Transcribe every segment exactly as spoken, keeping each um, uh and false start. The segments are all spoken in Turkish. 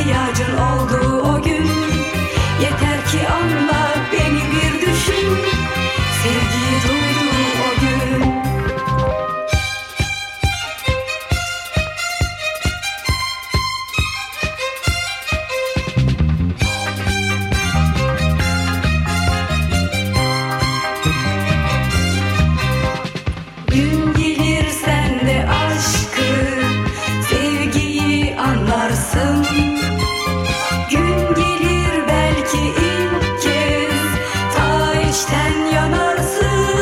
ihtiyacın olduğu o gün. Yeter ki anla beni bir düşün, sevgiyi duyduğum o gün. Gün gelir sen de aşkı, sevgiyi anlarsın. Gün gelir belki ilk kez ta içten yanarsın.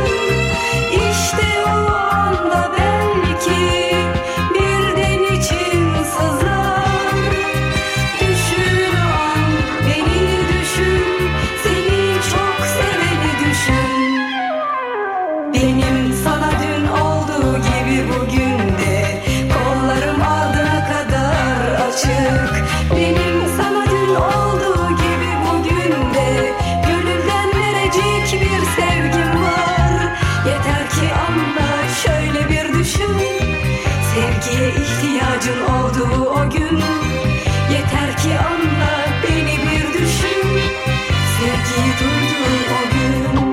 İşte o anda belki birden için sızar. Düşün o an beni düşün, seni çok seveni düşün. Benim sana dün olduğu gibi bugün de kollarım ardına kadar açık. Benim sana dün olduğu gibi bugün de gönülden verecek bir sevgim var. Yeter ki anla şöyle bir düşün, sevgiye ihtiyacın olduğu o gün. Yeter ki anla beni bir düşün, sevgiyi duyduğun o gün.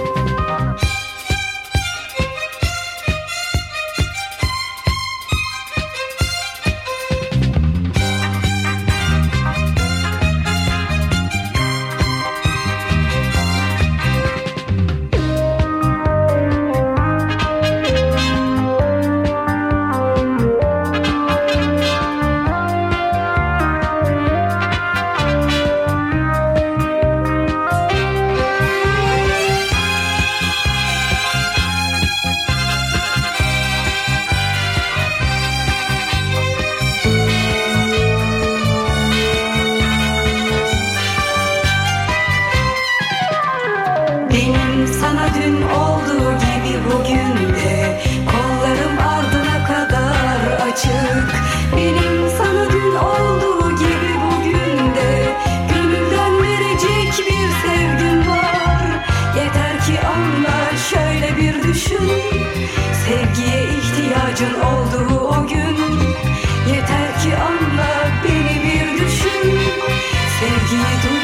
Benim sana dün olduğu gibi bugün de kollarım ardına kadar açık. Benim sana dün olduğu gibi bugün de gönülden verecek bir sevgim var. Yeter ki anla şöyle bir düşün, sevgiye ihtiyacın olduğu o gün. Yeter ki anla beni bir düşün, sevgiyi duy.